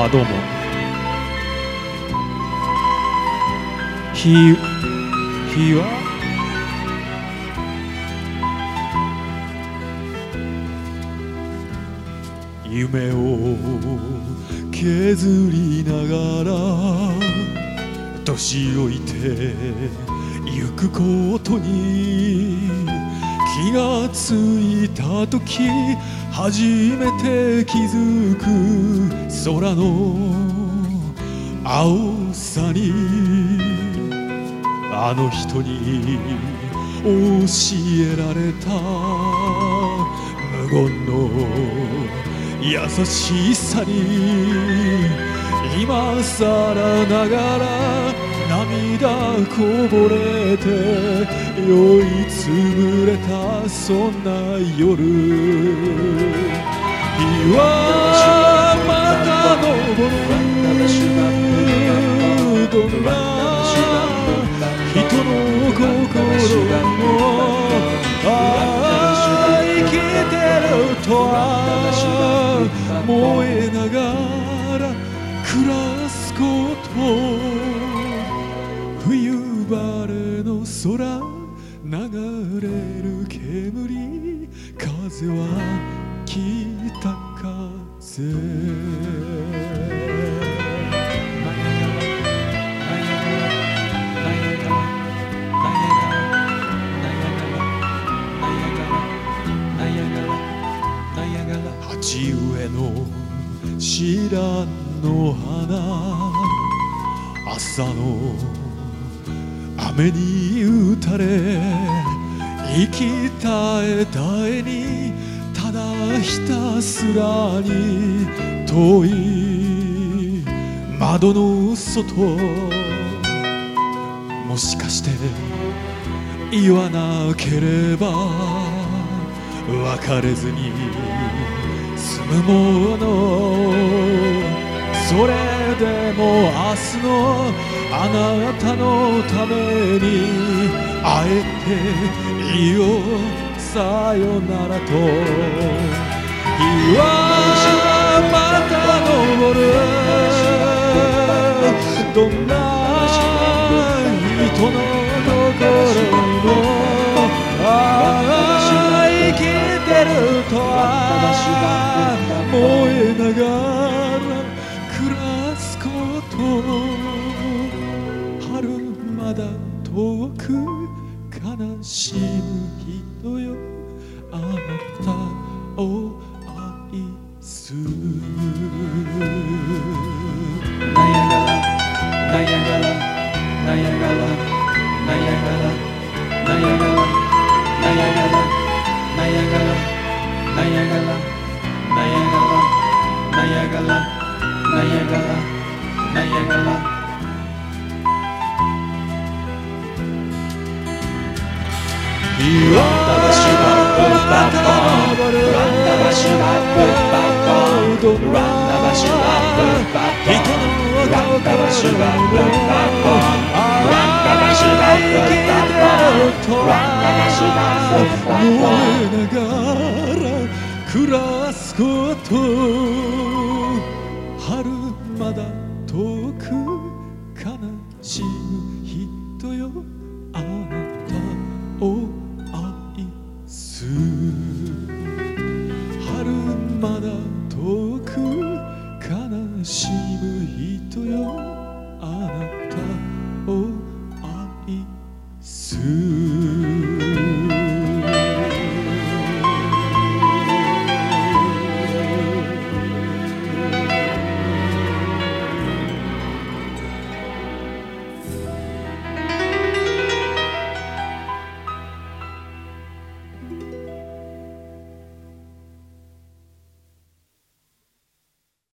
どうも。日は夢を削りながら年老いてゆくことに気がついた時、初めて気づく空の青さに、あの人に教えられた無言の優しさに、今さらながら涙こぼれて酔いつぶれたそんな夜、日はまた昇る、どんな人の心も生きてるとは燃えながら暮らすこと、冬晴れの空流れる煙、風は北風。鉢植えの知らんの花、朝の雨に打たれ息絶え絶えに、ただひたすらに遠い窓の外、もしかして言わなければ別れずに済むもの、それでも明日のあなたのために会えていいよさよならと、日はまた昇る、どんな人の心にも生きてるとは燃えながら暮らすこと、春まだ遠く悲しむ人よ、あなたを愛する。ナヤガラナヤガラナヤガラナヤガラナヤガラナヤガラナヤガラナヤガラナヤガラナヤガラナヤガラナヤガラ。日はまた昇る、どんな人の心も生きてるとは燃えながら暮らすこと、春まだ遠く悲しむ人よ、あなたを愛する。春まだ遠く悲しむ人よ、あなたを愛する。